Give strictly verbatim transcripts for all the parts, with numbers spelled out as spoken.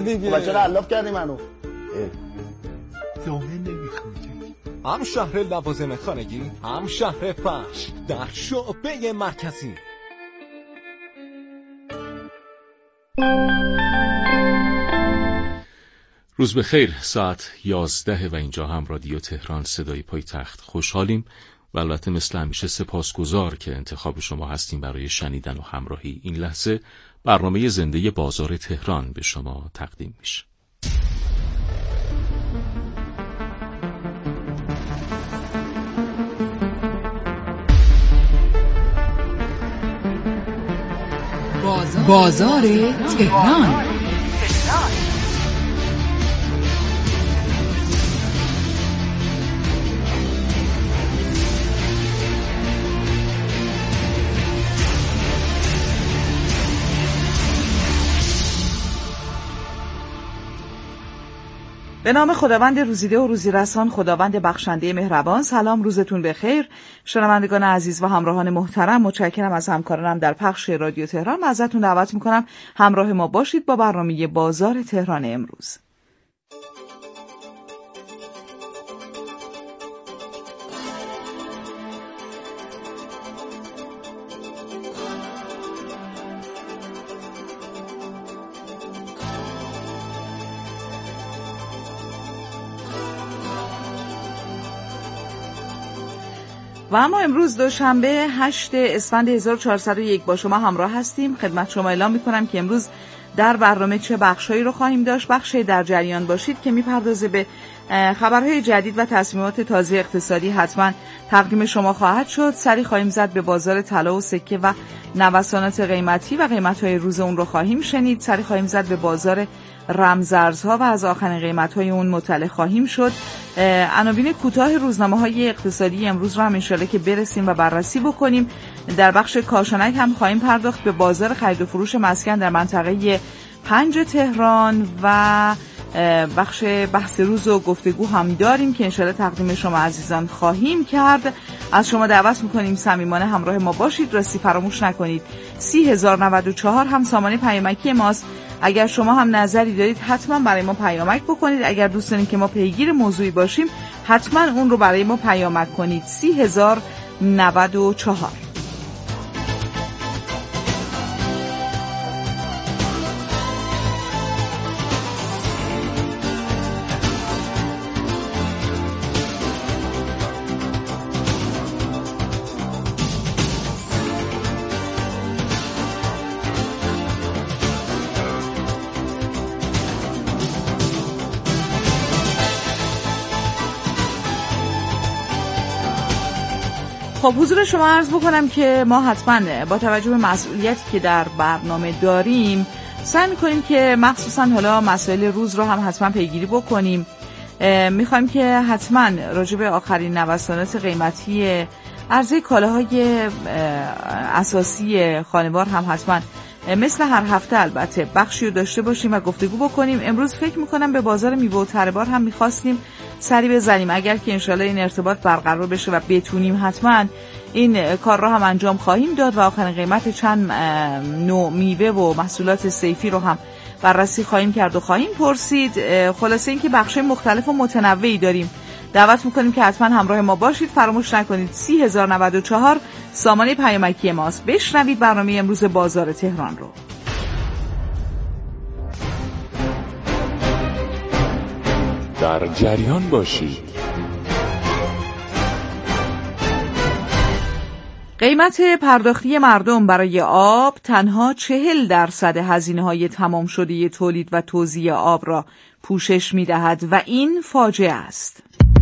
دیگه. بچه علاف کردی منو. جامعه نمیخواد. هم شهر لوازم خانگی، هم شهر فرش در شعبه مرکزی. روز بخیر، ساعت یازده و اینجا هم رادیو تهران صدای پایتخت. خوشحالیم و البته مثل همیشه سپاسگزار که انتخاب شما هستیم برای شنیدن و همراهی. این لحظه برنامه زنده بازار تهران به شما تقدیم میشه. بازار, بازار تهران. به نام خداوند روزیده و روزیرسان، خداوند بخشنده مهربان. سلام، روزتون بخیر شنوندگان عزیز و همراهان محترم. متشکرم از همکارانم در پخش رادیو تهران و ازتون دعوت میکنم همراه ما باشید با برنامه بازار تهران امروز. و اما امروز دوشنبه هشتم اسفند هزار و چهارصد و یک با شما همراه هستیم. خدمت شما اعلام میکنم که امروز در برنامه چه بخشایی رو خواهیم داشت. بخش در جریان باشید که میپردازه به خبرهای جدید و تصمیمات تازه اقتصادی حتما تقدیم شما خواهد شد. سری خواهیم زد به بازار طلا و سکه و نوسانات قیمتی و قیمت‌های روز اون رو خواهیم شنید. سری خواهیم زد به بازار رمزارزها و از آخرین قیمت‌های اون مطلع خواهیم شد. عناوین کوتاه روزنامه‌های اقتصادی امروز رو هم انشالله که برسیم و بررسی بکنیم. در بخش کاشانک هم خواهیم پرداخت به بازار خرید و فروش مسکن در منطقه پنج تهران و بخش بحث روز و گفتگو هم داریم که انشالله تقدیم شما عزیزان خواهیم کرد. از شما دعوت میکنیم صمیمانه همراه ما باشید. راستی فراموش نکنید سی هزار و نود و چهار هم سامانه پیامکی ماست. اگر شما هم نظری دارید حتما برای ما پیامک بکنید. اگر دوست دارید که ما پیگیر موضوعی باشیم حتما اون رو برای ما پیامک کنید. سی هزار و نود و چهار. خب حضور شما عرض بکنم که ما حتما با توجه به مسئولیتی که در برنامه داریم سعی می‌کنیم که مخصوصا حالا مسائل روز رو هم حتما پیگیری بکنیم. می‌خوایم که حتما راجع به آخرین نوسانات قیمتی عرضه کالاهای اساسی خانوار هم حتما مثل هر هفته البته بخشی رو داشته باشیم و گفتگو بکنیم. امروز فکر می‌کنم به بازار میوه و تره‌بار هم می‌خواستیم سری بزنیم. اگر که انشالله این ارتباط برقرار بشه و بتونیم حتما این کار رو هم انجام خواهیم داد و آخرین قیمت چند نوع میوه و محصولات صیفی رو هم بررسی خواهیم کرد و خواهیم پرسید. خلاصه این که بخشای مختلف و متنوعی داریم. دعوت میکنیم که حتما همراه ما باشید. فراموش نکنید سی هزار و نود و چهار سامانه پیامکی ماست. بشنوید برنامه امروز بازار تهران رو. در جریان باشید. قیمت پرداختی مردم برای آب تنها چهل درصد هزینه‌های تمام شده تولید و توزیع آب را پوشش می‌دهد و این فاجعه است.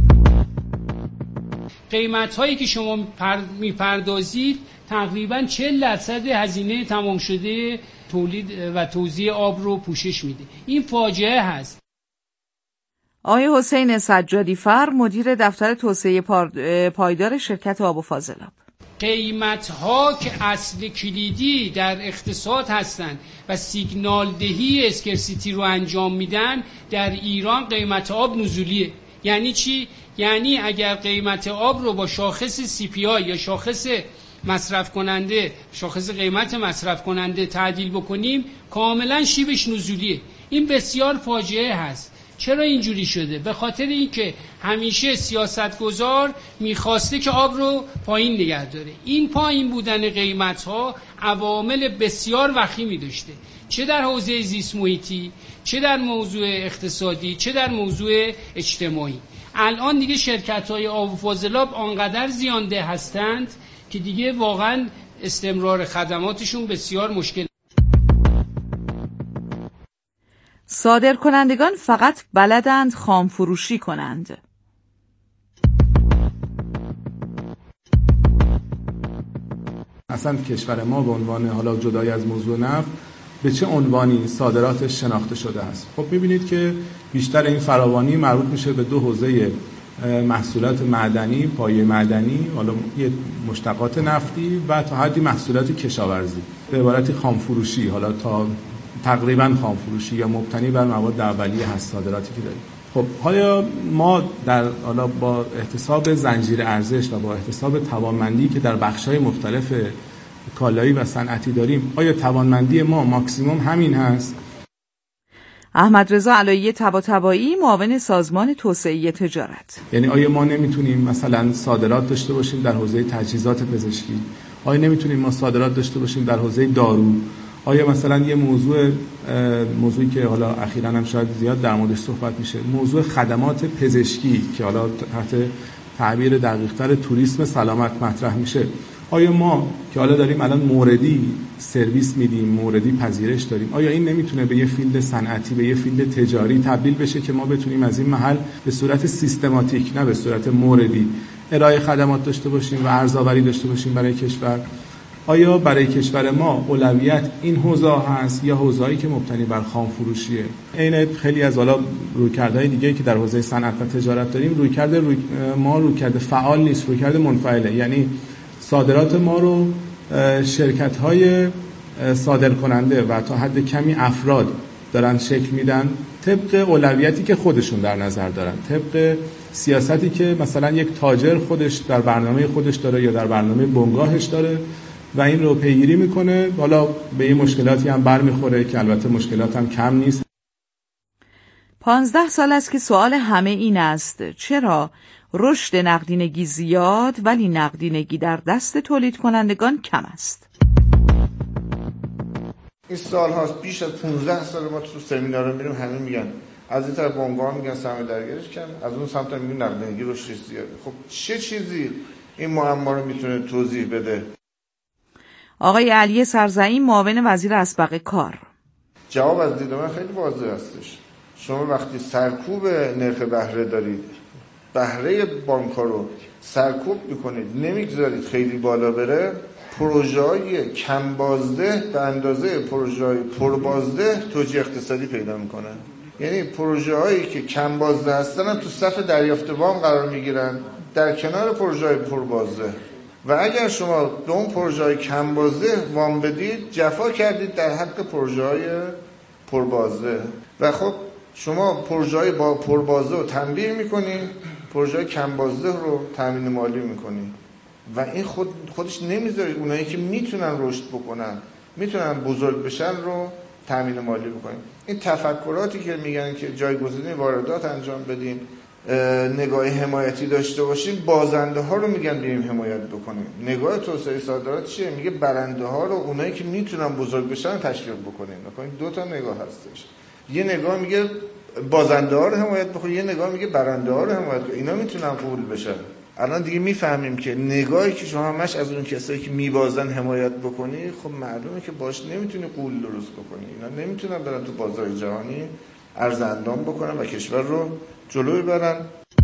قیمت‌هایی که شما می‌پردازید تقریباً چهل درصد هزینه تمام شده تولید و توزیع آب رو پوشش میده. این فاجعه هست. آقای حسین سجادی فر، مدیر دفتر توسعه پایدار شرکت آب و فاضلاب. قیمت‌ها که اصل کلیدی در اقتصاد هستند و سیگنال دهی اسکرسیتی رو انجام میدن، در ایران قیمت آب نزولیه. یعنی چی؟ یعنی اگر قیمت آب رو با شاخص سی پی آی یا شاخص مصرف کننده، شاخص قیمت مصرف کننده تعدیل بکنیم کاملا شیبش نزولیه. این بسیار فاجعه هست. چرا اینجوری شده؟ به خاطر اینکه همیشه سیاستگزار میخواسته که آب رو پایین نگه داره. این پایین بودن قیمت ها عوامل بسیار وخیمی داشته، چه در حوزه زیست محیطی، چه در موضوع اقتصادی، چه در موضوع اجتماعی. الان دیگه شرکت های آب و فاضلاب آنقدر زیانده هستند که دیگه واقعا استمرار خدماتشون بسیار مشکل. صادرکنندگان فقط بلدند خام فروشی کنند. اصلا کشور ما به عنوان، حالا جدای از موضوع نفت، به چه عنوانی صادراتش شناخته شده است؟ خب می‌بینید که بیشتر این فراوانی مربوط میشه به دو حوزه محصولات معدنی، پایه معدنی، حالا یه مشتقات نفتی و تا حدی محصولات کشاورزی. به عبارتی خام فروشی، حالا تا تقریبا خام فروشی یا مبتنی بر مواد اولیه هست صادراتی که داریم. خب حالا ما در حالا با احتساب زنجیره ارزش و با احتساب توانمندی که در بخش‌های مختلف کالایی و صنعتی داریم، آیا توانمندی ما ماکسیمم همین هست؟ احمد رضا علایی طباطبایی، معاون سازمان توسعه تجارت. یعنی آیا ما نمیتونیم مثلا صادرات داشته باشیم در حوزه تجهیزات پزشکی؟ آیا نمیتونیم ما صادرات داشته باشیم در حوزه دارو؟ آیا مثلا یه موضوع موضوعی که حالا اخیراً هم شاید زیاد در موردش صحبت میشه، موضوع خدمات پزشکی که حالا تحت تعبیر دقیق‌تر توریسم سلامت مطرح میشه، آیا ما که حالا داریم الان موردی سرویس میدیم، موردی پذیرش داریم، آیا این نمیتونه به یه فیلد صنعتی، به یه فیلد تجاری تبدیل بشه که ما بتونیم از این محل به صورت سیستماتیک، نه به صورت موردی، ارائه خدمات داشته باشیم و ارزآوری داشته باشیم برای کشور؟ آیا برای کشور ما اولویت این حوزه هست یا حوزه‌ای که مبتنی بر خام فروشیه؟ عین خیلی از حالا رویکردهای دیگه که در حوزه صنعت و تجارت داریم، رویکرد روی ما رویکرد فعال نیست، رویکرد منفعله. یعنی صادرات ما رو شرکت‌های صادرکننده و تا حد کمی افراد دارن شکل میدن طبق اولویتی که خودشون در نظر دارن، طبق سیاستی که مثلا یک تاجر خودش در برنامه خودش داره یا در برنامه بنگاهش داره و این رو پیگیری میکنه. حالا به این مشکلاتی هم برمیخوره که البته مشکلات هم کم نیست. پانزده سال است که سوال همه این است: چرا رشد نقدینگی زیاد ولی نقدینگی در دست تولید کنندگان کم است؟ این سال هاست، بیش از پانزده سال ما تو سمینارها میریم، همه میگن از این طرف بانک‌ها میگن سرمایه درگیریش کم، از اون سمت میگن نقدینگی رشدش زیاده. خب چه چیزی این معما رو میتونه توضیح بده؟ آقای علی سرزعیم، معاون وزیر اسبق کار: جواب از دید من خیلی واضح هستش. شما وقتی سرکوب نرخ بهره دارید، بهره بانک‌ها رو سرکوب میکنید، نمیگذارید خیلی بالا بره، پروژه‌های کم بازده به اندازه پروژه‌های پربازده توجیه اقتصادی پیدا میکنن. یعنی پروژه‌هایی که کم بازده هستن هم تو صف دریافت وام قرار میگیرن در کنار پروژه‌های پربازده. و اگر شما به اون پروژه‌های کم بازده وام بدید، جفا کردید در حق پروژه‌های پربازده. و خب شما پروژه‌های با پربازده رو تنبیه میکنید، پروژه‌های کم بازده رو تامین مالی میکنید و این خود خودش نمیذاره اونایی که میتونن رشد بکنن، میتونن بزرگ بشن رو تامین مالی بکنیم. این تفکراتی که میگن که جایگزینی واردات انجام بدیم، نگاه حمایتی داشته باشیم، بازنده ها رو میگن بریم حمایت بکنیم. نگاه توسعه صادرات چیه؟ میگه برنده ها رو، اونایی که میتونن بزرگ بشن تشویق بکنیم. بکنیم دو تا نگاه هستش. یه نگاه میگه بازنده ها رو حمایت بکنیم، یه نگاه میگه برنده ها رو حمایت کنیم. اینا میتونن قبول بشن. الان دیگه میفهمیم که نگاهی که شما همش از اون کسایی که میبازن حمایت بکنی، خب معلومه که باش نمیتونی قول درست بکنی. اینا نمیتونن برن تو بازار جهانی ارز اندام بکنن و کشور رو جلو ببرن.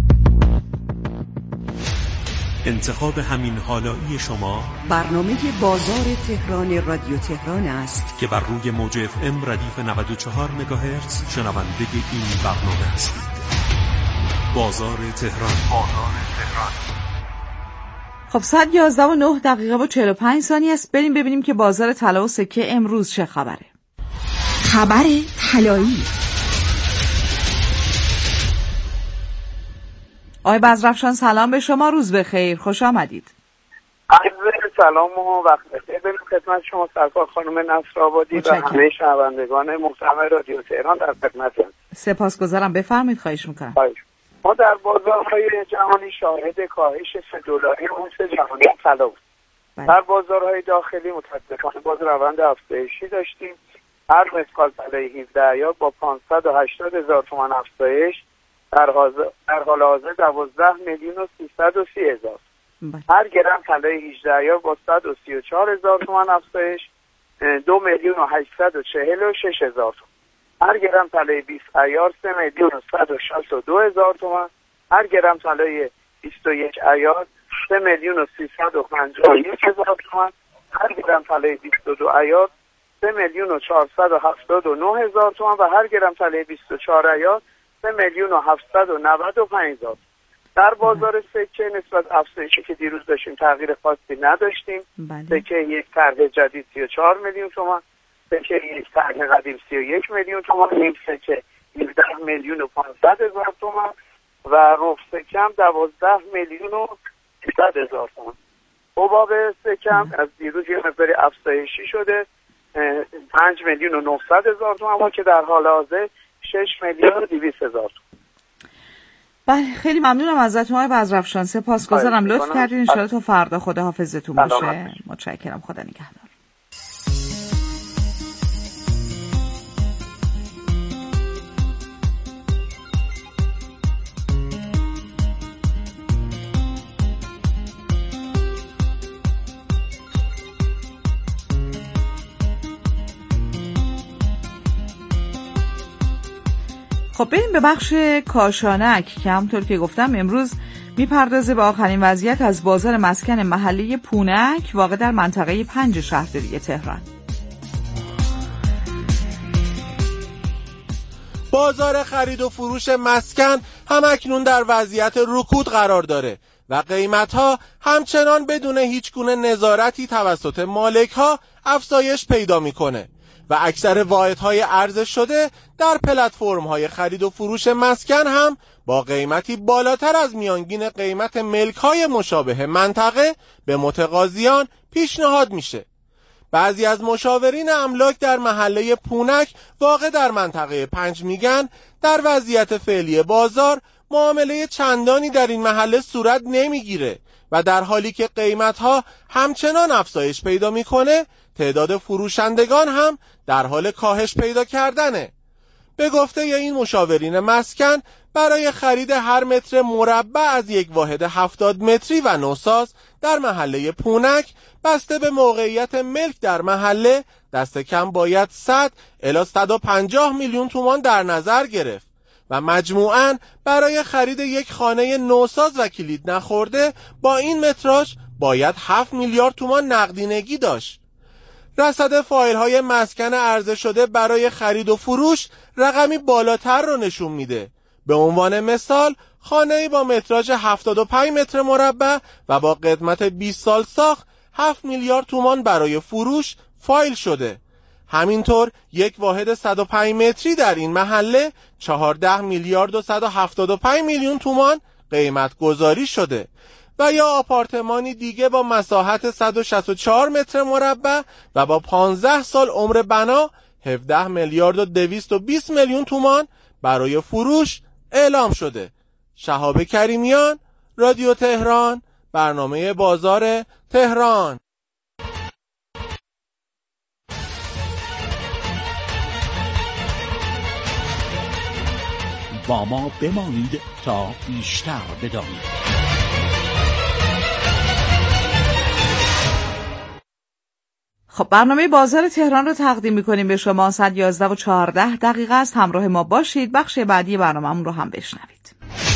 انتخاب همین حالایی شما برنامه بازار تهران رادیو تهران است که بر روی موج اف ام ردیف نود و چهار مگاهرتز شنونده این برنامه هستید. بازار تهران. بازار تهران. خب ساعت یازده و نه دقیقه و چهل و پنج ثانیه است. بریم ببینیم که بازار طلا و سکه امروز چه خبره. خبر طلایی. آقای بزرافشان سلام به شما، روز بخیر، خوش آمدید. عرض سلام و وقت بخیر بریم خدمت شما سرکار خانم نصرآبادی و همه شنوندگان محترم رادیو تهران در خدمتتون. سپاسگزارم، بفرمایید. خواهش میکنم. خواهش. ما در بازارهای جهانی شاهد کاهش سه دلاری اونس جهانی طلا بود. در بازارهای داخلی متاسفانه باز روند افزایشی داشتیم. هر مسکال طلای هفده ایار با پانصد و هشتاد هزار تومان افزایش در حال حاضر دوازده میلیون و سیصد و سی هزار. هر گرم طلای هجده ایار با صد و سی و چهار هزار تومان افزایش دو میلیون و هشتصد و چهل و شش هزار تومان. هر گرم طلای بیست ایار سه میلیون و صد و شصت و دو هزار تومان. هر گرم طلای بیست و یک ایار سه میلیون و سیصد و پنجاه و یک هزار تومان. هر گرم طلای بیست و دو ایار سه میلیون و چهارصد و هفتاد و نه هزار تومان و هر گرم طلای بیست و چهار ایار سه میلیون و هفتصد و نود و پنج هزار. در بازار سکه نسبت افزایشی که دیروز داشتیم تغییر خاصی نداشتیم. بله. سکه یک طرح جدید سی و چهار میلیون تومان، سکه یک طرح قدیم سی و یک میلیون تومان، نیم سکه هفده میلیون و پانصد هزار تومان و ربع سکه هم دوازده میلیون و صد هزار تومان. حباب سکه هم از دیروز یه مقدار افزایشی شده، پنج میلیون و نهصد هزار تومان که در حال حاضر شش میلیون و دویست هزار تومان. بله، خیلی ممنونم ازتون آقای بزرافشان، سپاسگزارم، لطف کردین. ان شاءالله تا فردا خدا حافظتون باشه. متشکرم، خدا نگهدار. خب بریم به بخش کاشانک که همونطور که گفتم امروز میپردازه به آخرین وضعیت از بازار مسکن محلی پونک واقع در منطقه پنج شهرداری تهران. بازار خرید و فروش مسکن همکنون در وضعیت رکود قرار داره و قیمت‌ها همچنان بدون هیچ گونه نظارتی توسط مالک‌ها افزایش پیدا می‌کنه و اکثر واحدهای عرضه شده در پلتفرم‌های خرید و فروش مسکن هم با قیمتی بالاتر از میانگین قیمت ملک‌های مشابه منطقه به متقاضیان پیشنهاد میشه. بعضی از مشاورین املاک در محله پونک واقع در منطقه پنج میگن در وضعیت فعلی بازار معامله چندانی در این محله صورت نمیگیره و در حالی که قیمت‌ها همچنان افزایش پیدا میکنه تعداد فروشندگان هم در حال کاهش پیدا کردنه. به گفته این مشاورین مسکن برای خرید هر متر مربع از یک واحد هفتاد متری و نوساز در محله پونک بسته به موقعیت ملک در محله دست کم باید صد الی صد و پنجاه میلیون تومان در نظر گرفت و مجموعاً برای خرید یک خانه نوساز و کلید نخورده با این متراژ باید هفت میلیارد تومان نقدینگی داشت. رصد فایل های مسکن عرضه شده برای خرید و فروش رقمی بالاتر رو نشون میده. به عنوان مثال خانه‌ای با متراژ هفتاد و پنج متر مربع و با قدمت بیست سال ساخت هفت میلیارد تومان برای فروش فایل شده. همینطور یک واحد صد و پنج متری در این محله چهارده میلیارد و صد و هفتاد و پنج میلیون تومان قیمت گذاری شده و یا آپارتمانی دیگه با مساحت صد و شصت و چهار متر مربع و با پانزده سال عمر بنا هفده میلیارد و دویست و بیست میلیون تومان برای فروش اعلام شده. شهاب کریمیان، رادیو تهران، برنامه بازار تهران. با ما بمانید تا بیشتر بدانید. خب برنامه بازار تهران رو تقدیم می‌کنیم به شما. ساعت یازده و چهارده دقیقه است. همراه ما باشید. بخش بعدی برنامه‌مون رو هم بشنوید.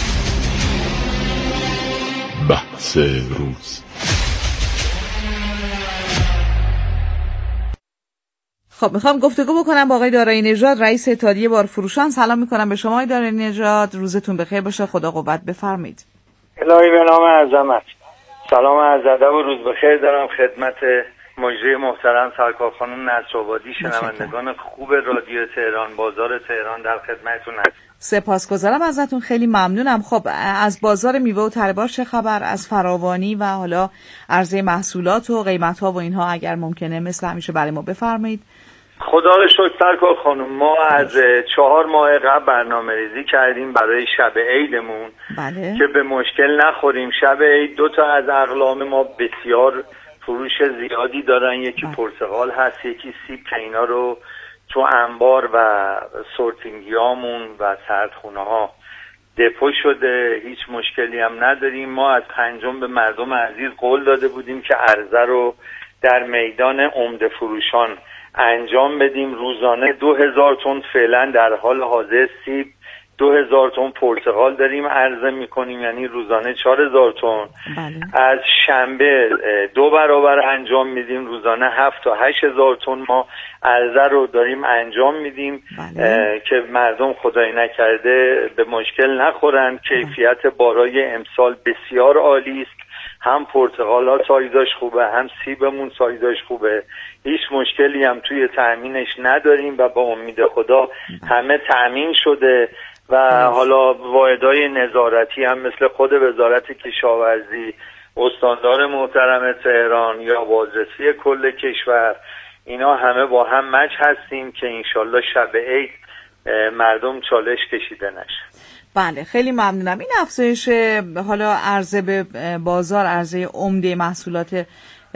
بحث روز. خب میخوام گفتگو بکنم با آقای دارایی نژاد، رئیس اتحادیه بارفروشان. سلام میکنم به شما آقای دارایی نژاد. روزتون بخیر باشه. خدا قوت. بفرمایید. الهی به نام عظمت. سلام عرض ادب و روز بخیر دارم خدمت مجری محترم سرکار خانم نصرآبادی، شنوندگان خوب رادیو تهران، بازار تهران در خدمتتون هستم. سپاسگزارم ازتون، خیلی ممنونم. خب از بازار میوه و تربار چه خبر؟ از فراوانی و حالا عرضه محصولات و قیمت‌ها و اینها اگر ممکنه مثل همیشه برای ما بفرمایید. خدا رو شکر سرکار خانم، ما از چهار ماه قبل برنامه ریزی کردیم برای شب عیدمون. بله. که به مشکل نخوریم. شب عید دو تا از اقلام ما بسیار فروش زیادی دارن، یکی پرتقال هست، یکی سیب که اینا رو تو انبار و سورتینگیامون و سردخونه ها دپو شده، هیچ مشکلی هم نداریم. ما از پنجم به مردم عزیز قول داده بودیم که عرضه رو در میدان عمده فروشان انجام بدیم. روزانه دو هزار تن فعلا در حال حاضر سیب، دو هزار تن پرتقال داریم عرضه میکنیم، یعنی روزانه چهار هزار تن. بله. از شنبه دو برابر انجام میدیم، روزانه هفت تا هشت هزار تن ما عرضه رو داریم انجام میدیم. بله. که مردم خدای نکرده به مشکل نخورن. کیفیت بارای امسال بسیار عالی است، هم پرتقال ها سایزاش خوبه، هم سیبمون سایزاش خوبه، هیچ مشکلی هم توی تأمینش نداریم و با امید خدا همه تأمین شده. و حالا واحدهای نظارتی هم مثل خود وزارت کشاورزی، استاندار محترم تهران یا بازرسی کل کشور، اینا همه با هم مچ هستیم که انشالله شب عید مردم چالش کشیده نشه. بله خیلی ممنونم. این افزایش حالا عرضه به بازار، عرضه عمده محصولات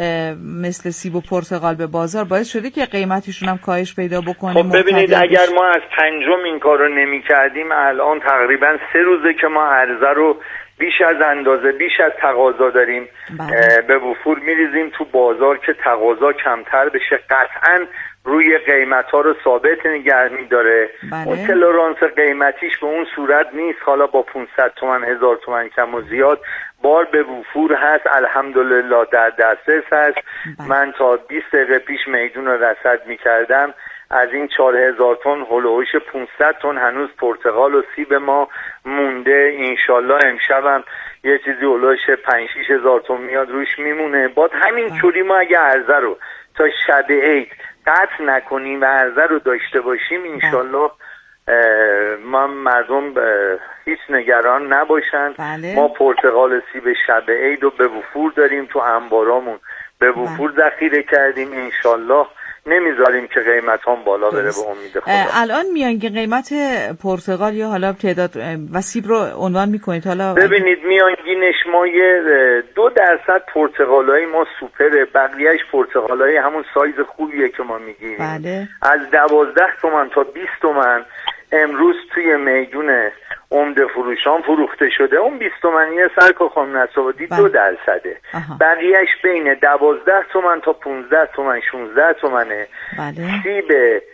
مثل سیب و پرتقال به بازار باعث شده که قیمتشون هم کاهش پیدا بکنه. خب ببینید اگر ما از پنجم این کارو نمی کردیم الان تقریبا سه روزه که ما عرضه رو بیش از اندازه، بیش از تقاضا داریم به وفور میریزیم تو بازار که تقاضا کمتر بشه. قطعاً روی قیمت ها رو ثابت نگه می‌داره. بله. اون تلرانس قیمتیش به اون صورت نیست. حالا با پانصد تومن هزار تومن کم و زیاد بار به وفور هست، الحمدلله در دسترس هست. بله. من تا بیست دقیقه پیش میدون رو رصد می‌کردم، از این چهار هزار تن هولوش پانصد تن هنوز پرتقال و سیب ما مونده. انشالله امشبم یه چیزی هولوش پنج شش هزار تن میاد روش میمونه. بعد همین جوری ما اگه عرضه رو تا شب عید قطع نکنیم و عرضه رو داشته باشیم انشالله ما مردم هیچ نگران نباشن. بله. ما پرتقال سیب شب عید رو به وفور داریم تو انبارامون، به وفور ذخیره کردیم، انشالله نمیذاریم که قیمت هم بالا بره به امید خدا. الان میانگین قیمت پرتقال یا حالا تعداد و سیب رو عنوان میکنید؟ حالا ببینید میانگینش ما یه دو درصد پرتقالای ما سوپره، بقیهش پرتقالای همون سایز خوبیه که ما میگیریم. بله. از دوازده تومن تا بیست تومن امروز توی میدون عمده فروشان فروخته شده. اون بیست تومنی سرکار خانم نصرآبادی دو درصده. بقیهش بین دوازده تومن تا پونزده تومن شونزده تومنه. بله. سیب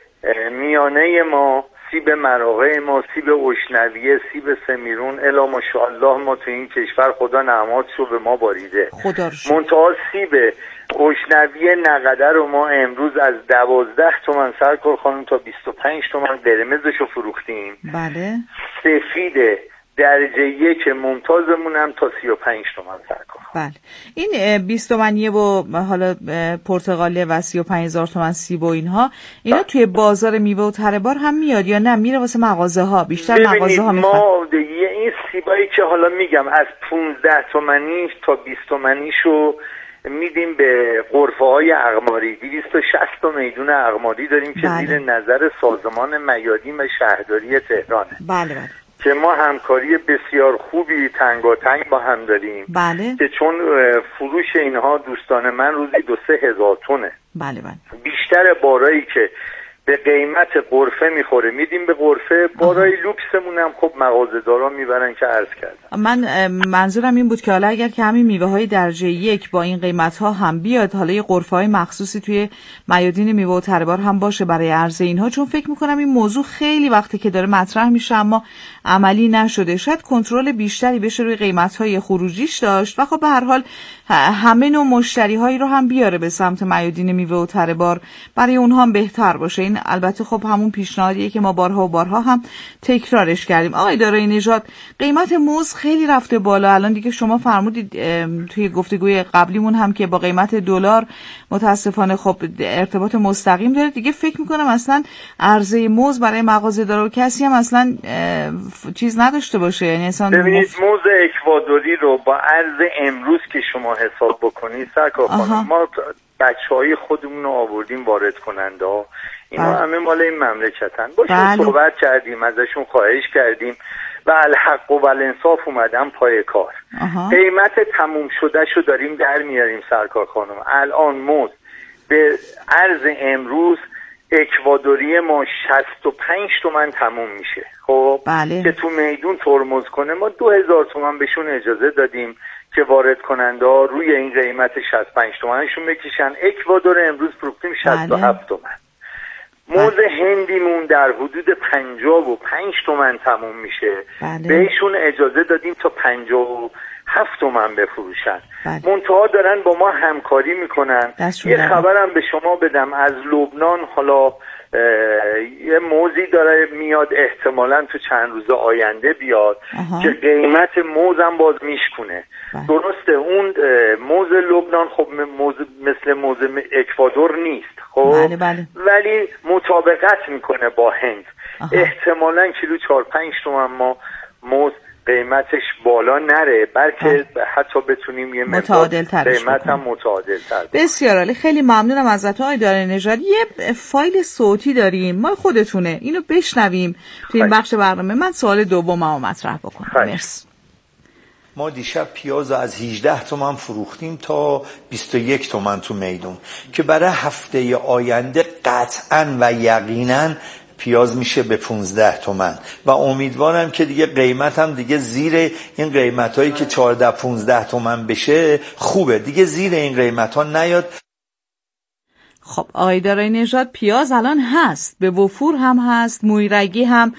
میانه ما، سیب مراغه ما، سیب اشنویه، سیب سمیرون، الا ماشاءالله ما تو این کشور خدا نعماتشو به ما باریده. خدا رو شکر. منتها سیب اشنویه نقده رو ما امروز از دوازده تومن سرکار خانم تا بیست و پنج تومن قرمزشو فروختیم. بله. سفید درجه یک ممتازمون هم تا سی و پنج تومن سرکار. بله. این بیست تومنیه و حالا پرتقاله و سی و پنج هزار تومن سیب و اینها، اینا بله. توی بازار میوه و تره بار هم میاد یا نه میره واسه مغازه ها؟ بیشتر مغازه ها میخواد. ما این سیبایی که حالا میگم از پانزده تومنی تا بیست تومنیشو میدیم به غرفه های اقماری. دویست و شصت تا میدون اقماری داریم که بله. زیر نظر سازمان میادین و شهرداری تهرانه. بله بله. که ما همکاری بسیار خوبی تنگاتنگ با هم داریم. بله. که چون فروش اینها دوستان من روزی دو سه هزار تونه. بله بله. بیشتر بارایی که به قیمت غرفه میخوره میدیم به غرفه. بارای لوکسمون هم خب مغازه‌دارا میبرن که عرض کردم. من منظورم این بود که حالا اگر که همین میوه های درجه یک با این قیمت ها هم بیاد، حالا یه غرفه های مخصوصی توی میادین میوه و تره بار هم باشه برای عرضه اینها، چون فکر میکنم این موضوع خیلی وقتی که داره مطرح میشه اما عملی نشده. شاید کنترل بیشتری بشه روی قیمت های خروجیش داشت و خب به هر حال همه نوع مشتری هایی رو هم بیاره به سمت میادین میوه و تره بار، برای اونها هم بهتر باشه. این البته خب همون پیشنهادیه که ما بارها و بارها هم تکرارش کردیم. آقای دارایی نژاد، قیمت موز خیلی رفته بالا. الان دیگه شما فرمودید توی گفتگوی قبلیمون هم که با قیمت دلار متاسفانه خب ارتباط مستقیم داره دیگه. فکر میکنم اصلا عرضه موز برای مغازه داره و کسی هم اصلا چیز نداشته باشه. یعنی اصلا ببینید موز اکوادوری رو با عرض امروز که شما حساب بکنید سرکار خانم، ما بچهای خودمون رو آوردیم وارد کننده ها، اینا بله. همه مال این مملکتن، باشون بله. صحبت کردیم، ازشون خواهش کردیم و الحق و الانصاف اومدن پای کار. آها. قیمت تموم شده شو داریم در میاریم سرکار خانم. الان موز به عرض امروز اکوادوری ما شصت و پنج تومن تموم میشه. خب بله. که تو میدون ترمز کنه ما دو هزار تومن بهشون اجازه دادیم که وارد کننده ها روی این قیمت شصت و پنج تومنشون بکشن. اکوادور امروز فروختیم شصت و هفت تومن. موز هندیمون در حدود پنجاه و پنج تومن تموم میشه. بله. بهشون اجازه دادیم تا پنجاه و هفت تومن بفروشن. بله. منتها دارن با ما همکاری میکنن. یه خبرم به شما بدم از لبنان، حالا یه موزی داره میاد، احتمالاً تو چند روز آینده بیاد. آها. که قیمت موزم باز میشکنه. بله. درسته اون موز لبنان خب موز مثل موز اکوادور نیست، خب بله بله. ولی مطابقت میکنه با هند. آها. احتمالاً کیلو چهار پنج تومن ما موز قیمتش بالا نره، بلکه حتی بتونیم یه متعادل ترش قیمت هم متعادل تر. بسیار عالی، خیلی ممنونم ازت آقای دارایی نژاد. یه فایل صوتی داریم ما خودتونه، اینو بشنویم تو این بخش برنامه. من سوال دوممو مطرح بکنم. مرسی. ما دیشب پیاز از هجده تومن فروختیم تا بیست و یک تومن تو میدون که برای هفته آینده قطعاً و یقیناً پیاز میشه به پانزده تومن و امیدوارم که دیگه قیمت هم دیگه زیر این قیمت هایی که چهارده پانزده تومن بشه خوبه، دیگه زیر این قیمت ها نیاد. خب آقای دارایی نژاد، پیاز الان هست، به وفور هم هست، مویرگی هم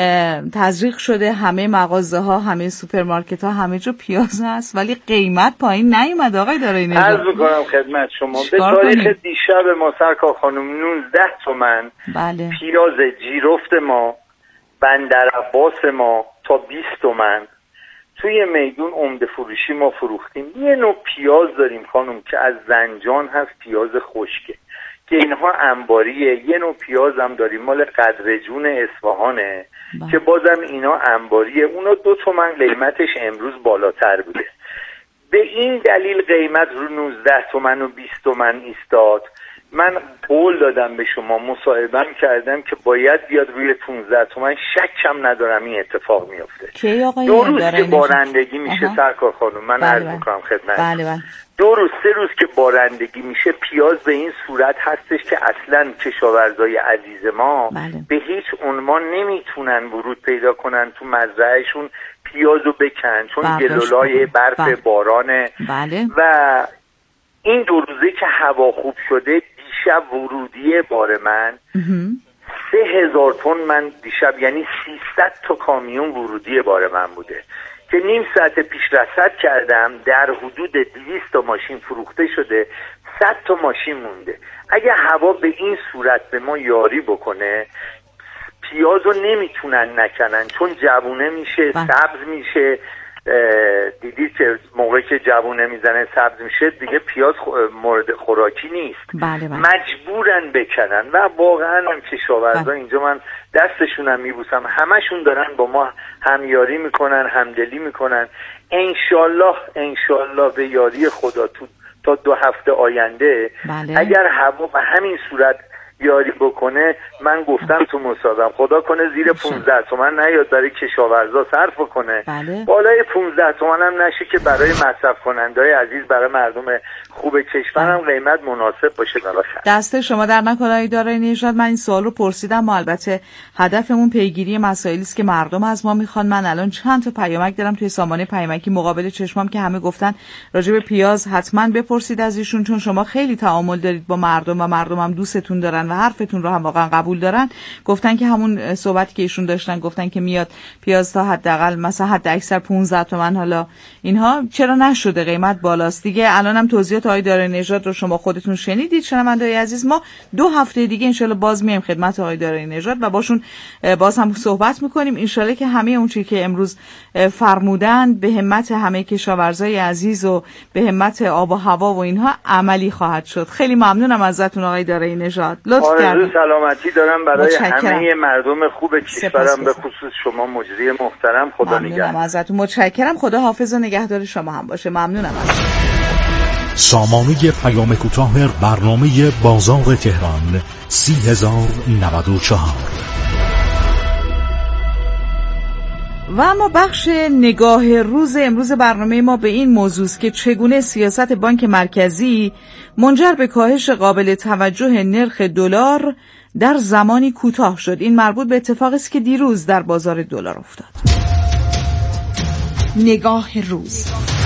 تزریق شده، همه مغازه ها، همه سوپرمارکت ها، همه جا پیاز هست، ولی قیمت پایین نیومد. آقای دارایی نژاد عرض می‌کنم خدمت شما به تاریخ دیشب ما سرکار خانم نوزده تومن بله. پیاز جیرفت ما بندر عباس ما تا بیست تومن توی میدون عمده فروشی ما فروختیم. یه نوع پیاز داریم خانم که از زنجان هست، پیاز خشکه که اینها انباریه. یه نوع پیاز هم داریم مال قدرجون اصفهانه با. که بازم اینا انباریه، اونا دو تومن قیمتش امروز بالاتر بوده. به این دلیل قیمت رو نوزده تومن و بیست تومن ایستاد. من قول دادم به شما، مصاحبه‌ام کردم که باید بیاد روی پانزده تومن، شکم ندارم این اتفاق میفته. دو روز که بارندگی میشه سرکار خانم، من عرض میکنم خدمت بله بله. دو روز سه روز که بارندگی میشه پیاز به این صورت هستش که اصلا کشاورزای عزیز ما بله. به هیچ عنوان نمیتونن ورود پیدا کنن تو مزرعهشون پیازو بکن، چون گلولای برف بله. بارانه بله. و این دو روزه که هوا خوب شده، دیشب ورودی بار من سه هزار تن من دیشب، یعنی سیصد تا کامیون ورودی بار من بوده که نیم ساعت پیش رصد کردم در حدود دویست تا ماشین فروخته شده، صد تا ماشین مونده. اگه هوا به این صورت به ما یاری بکنه پیازو نمیتونن نکنن، چون جوونه میشه سبز میشه. دیدید که موقعی که جوونه میزنه سبز میشه دیگه پیاز مورد خوراکی نیست. بله بله. مجبورن بکنن و واقعا هم کشاورزا اینجا من دستشونم میبوسم، همشون دارن با ما همیاری میکنن، همدلی میکنن. انشالله انشالله به یاری خدا تو تا دو هفته آینده بله. اگر هوا به همین صورت یاری بکنه، من گفتم تو مصاحبه‌ام خدا کنه زیر پانزده تومن نیاد برای کشاورزا صرف کنه. بله. بالای پانزده تومن هم نشه که برای مصرف کننده‌های عزیز، برای مردم خوب کشور هم قیمت مناسب باشه. دست شما در نکنه دارایی نژاد. من این سوال رو پرسیدم و البته هدفمون پیگیری مسائلی است که مردم از ما میخوان. من الان چند تا پیامک دارم توی سامانه پیامکی مقابل چشمام که همه گفتن راجع به پیاز حتما بپرسید از ایشون، چون شما خیلی تعامل دارید با مردم و مردم هم دوستتون دارن و حرفتون رو هم واقعا قبول دارن، گفتن که همون صحبتی که ایشون داشتن، گفتن که میاد پیاز تا حداقل مثلا حد اکثر پانزده تومن، حالا اینها چرا نشده قیمت بالاست دیگه. الانم توضیحات آقای دارایی نژاد رو شما خودتون شنیدید شنونده‌های عزیز. ما دو هفته دیگه ان شاءالله باز میایم خدمت آقای دارایی نژاد و باشون باز هم صحبت میکنیم. ان شاءالله که همه اون چیزی که امروز فرمودن به همت همه کشاورزای عزیز و به همت آب و هوا و اینها عملی خواهد شد. خیلی ممنونم ازتون آقای دارایی نژاد، لطف کردید. آرزو سلامتی دارم برای همه مردم خوب کشورم، به خصوص شما مجری محترم. خدا نگهدار. ممنونم ازتون، متشکرم. خدا حافظ و نگهدار شما هم باشه. ممنونم ازتون. سامانه پیام کوتاه برنامه بازار تهران سی هزار و نود و چهار. و اما بخش نگاه روز امروز برنامه ما به این موضوع است که چگونه سیاست بانک مرکزی منجر به کاهش قابل توجه نرخ دلار در زمانی کوتاه شد. این مربوط به اتفاقی است که دیروز در بازار دلار افتاد. نگاه روز.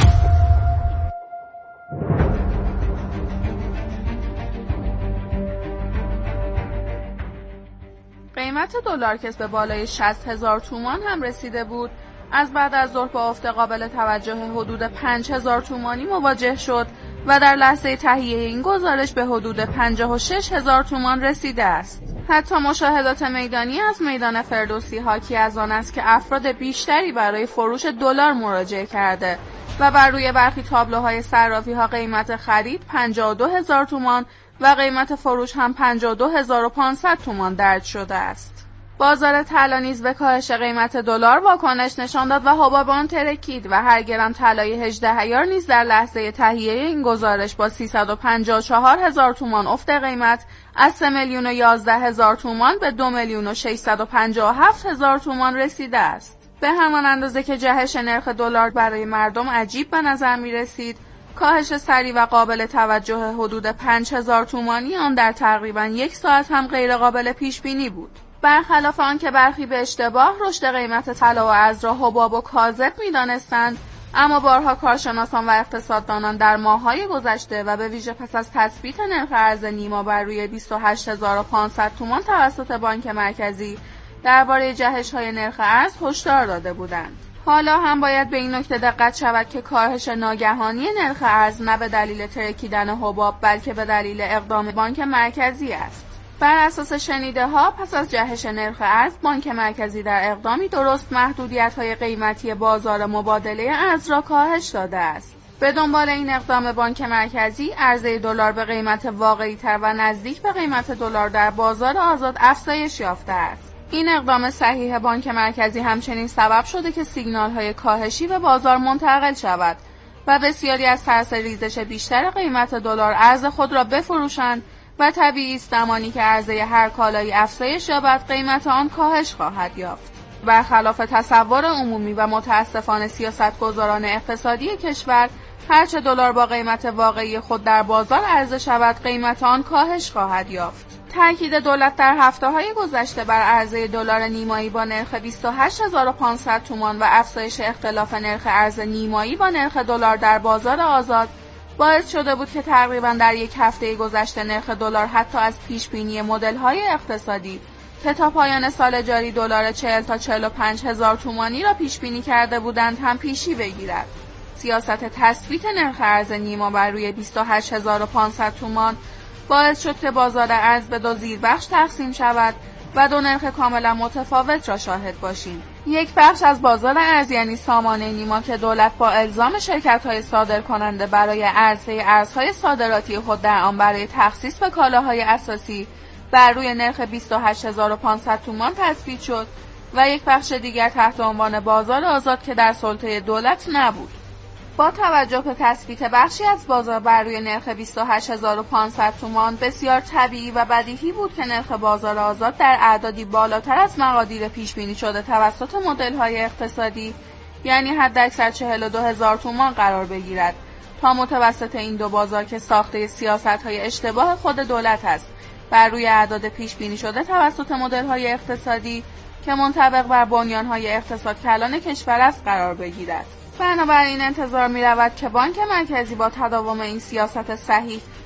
قیمت دلار که به بالای شصت هزار تومان هم رسیده بود، از بعد از ظهر با افت قابل توجه حدود پنج هزار تومانی مواجه شد و در لحظه تهیه این گزارش به حدود پنجاه و شش هزار تومان رسیده است. حتی مشاهدات میدانی از میدان فردوسی حاکی از آن است که افراد بیشتری برای فروش دلار مراجعه کرده و بر روی برخی تابلوهای صرافی ها قیمت خرید پنجاه و دو هزار تومان و قیمت فروش هم پنجاه و دو هزار و پانصد تومان درج شده است. بازار طلا نیز به کاهش قیمت دلار واکنش نشان داد و حباب آن ترکید و هر گرم طلای هجده عیار نیز در لحظه تهیه این گزارش با سیصد و پنجاه و چهار هزار تومان افت قیمت از سه میلیون و یازده هزار تومان به دو میلیون و ششصد و پنجاه و هفت هزار تومان رسیده است. به همان اندازه که جهش نرخ دلار برای مردم عجیب به نظر می رسید، کاهش سریع و قابل توجه حدود پنج هزار تومانی آن در تقریباً یک ساعت هم غیر قابل پیش بینی بود. برخلاف آن که برخی به اشتباه رشد قیمت طلا و ارز را حباب و کاذب می‌دانستند، اما بارها کارشناسان و اقتصاددانان در ماه‌های گذشته و به ویژه پس از تثبیت نرخ ارز نیما بر روی بیست و هشت هزار و پانصد تومان توسط بانک مرکزی درباره جهش‌های نرخ ارز هشدار داده بودند. حالا هم باید به این نکته دقت شود که کاهش ناگهانی نرخ ارز نه به دلیل ترکیدن حباب بلکه به دلیل اقدام بانک مرکزی است. بر اساس شنیده ها پس از جهش نرخ ارز، بانک مرکزی در اقدامی درست محدودیت‌های قیمتی بازار مبادله ارز را کاهش داده است. به دنبال این اقدام بانک مرکزی، عرضه دلار به قیمت واقعی‌تر و نزدیک به قیمت دلار در بازار آزاد افزایش یافته است. این اقدام صحیح بانک مرکزی همچنین سبب شده که سیگنال‌های کاهشی به بازار منتقل شود و بسیاری از ترس ریزش بیشتر قیمت دلار ارز خود را بفروشند و طبیعی است زمانی که عرضه هر کالایی افزایش یابد قیمت آن کاهش خواهد یافت. برخلاف تصور عمومی و متاسفانه سیاستگزاران اقتصادی کشور، هرچه دلار با قیمت واقعی خود در بازار عرضه شود قیمت آن کاهش خواهد یافت. تأکید دولت در هفته‌های گذشته بر عرضه دلار نیمایی با نرخ بیست و هشت هزار و پانصد تومان و افزایش اختلاف نرخ ارز نیمایی با نرخ دلار در بازار آزاد باعث شده بود که تقریباً در یک هفته گذشته نرخ دلار حتی از پیشبینی مدل‌های اقتصادی که تا پایان سال جاری دلار چهل تا چهل و پنج هزار تومانی را پیش بینی کرده بودند هم پیشی بگیرد. سیاست تثبیت نرخ ارز نیما بر روی بیست و هشت هزار و پانصد تومان باعث شد که بازار ارز به دو زیربخش تقسیم شود و دو نرخ کاملا متفاوت را شاهد باشیم. یک بخش از بازار ارز یعنی سامانه نیما که دولت با الزام شرکت‌های صادرکننده برای عرضه ارزهای صادراتی خود در آن برای تخصیص به کالاهای اساسی بر روی نرخ بیست و هشت هزار و پانصد تومان تثبیت شد و یک بخش دیگر تحت عنوان بازار آزاد که در سلطه دولت نبود. با توجه به تثبیت بخشی از بازار بر روی نرخ بیست و هشت هزار و پانصد تومان، بسیار طبیعی و بدیهی بود که نرخ بازار آزاد در اعدادی بالاتر از مقادیر پیش بینی شده توسط مدل‌های اقتصادی یعنی حداکثر چهل و دو هزار تومان قرار بگیرد تا متوسط این دو بازار که ساخته سیاست‌های اشتباه خود دولت است بر روی اعداد پیش بینی شده توسط مدل‌های اقتصادی که منطبق بر بنیان‌های اقتصاد کلان کشور است قرار بگیرد. بنابراین انتظار می رود که بانک مرکزی با تداوم این سیاست صحیح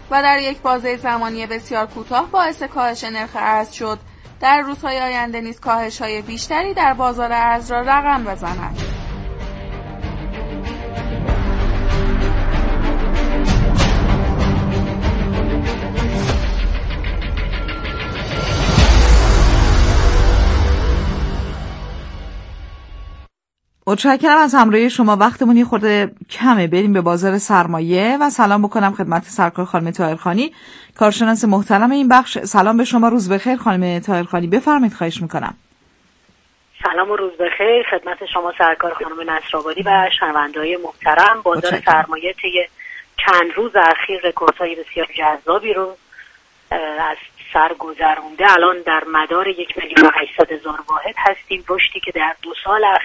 و در یک بازه زمانی بسیار کوتاه باعث کاهش نرخ ارز شد. در روزهای آینده نیز کاهش‌های بیشتری در بازار ارز را رقم بزند. متشکرم از همراهی شما. وقتمون یه خورده کمه، بریم به بازار سرمایه و سلام بکنم خدمت سرکار خانم طاهرخانی، کارشناس محترم این بخش. سلام به شما، روز بخیر خانم طاهرخانی، بفرمایید. خواهش میکنم. سلام و روز بخیر خدمت شما سرکار خانم نصرآبادی و شنونده‌های محترم. بازار سرمایه طی چند روز اخیر رکوردهای بسیار جذابی رو از سر گذرونده. الان در مدار یک میلیون و هشتصد هزار واحد هستیم. رشدی که در دو سال اخیر